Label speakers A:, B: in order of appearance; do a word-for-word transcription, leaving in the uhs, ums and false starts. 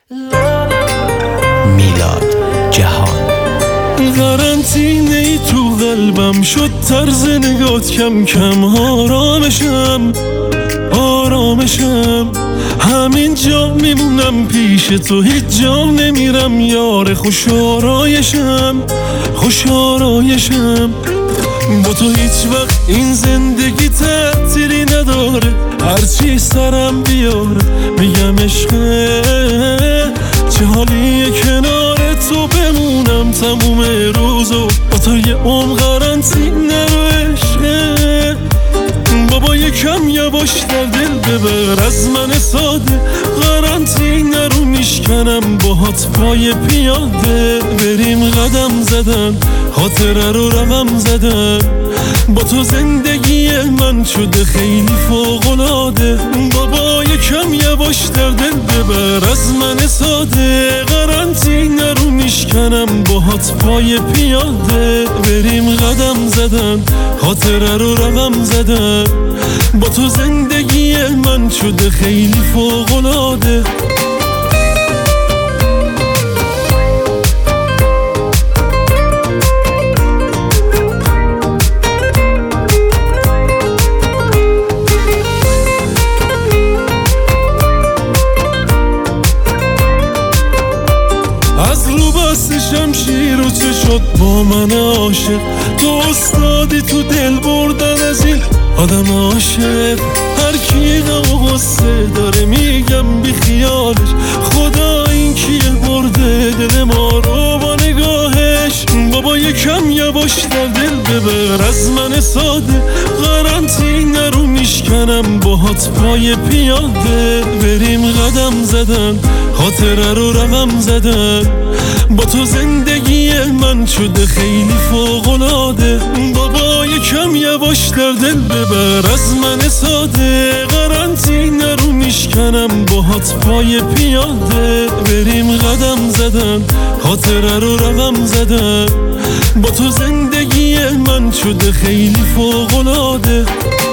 A: میلاد جهان.
B: قرنطینه ای تو قلبم شد، طرز نگات کم کم آرامشم آرامشم همین جا میمونم پیش تو، هیچ جا نمیرم یار، خوش آرایشم خوش آرایشم. با تو هیچ وقت این زندگی تعطیلی نداره، هرچی سرم بیاره میگم عشقه. چه حالیه کنار تو بمونم تموم روزو، با تو یه عمر قرنطینه رو عشقه. بابا یکم یواش در دل ببر از من ساده، قرنطینه رو میشکنم باهات پای پیاده. بریم قدم زدن خاطره رو رقم زدن، با تو زندگی من شده خیلی فوق‌العاده. بابا یکم یواش در دل ببر از من ساده، قرنطینه رو میشکنم باهات پای پیاده. بریم قدم زدن خاطره رو رقم زدن، با تو زندگی من شده خیلی فوق‌العاده. از رو بست شمشیر و چه شد با من عاشق، تو استادی تو دل بردن از این آدم عاشق. هر کی غم و غصه داره میگم بی خیالش، خدا این کیه برده دل ما رو با نگاهش. بابا یکم یواش در دل ببر از من ساده، قرنطینه رو میشکنم باهات پای پیاده. بریم قدم زدن خاطره رو رقم زدن، با تو زندگی من شده خیلی فوق‌العاده. بابا یکم یواش در دل ببر از من ساده، قرنطینه رو میشکنم باهات پای پیاده. بریم قدم زدن خاطره رو رقم زدن، با تو زندگی من شده خیلی فوق‌العاده.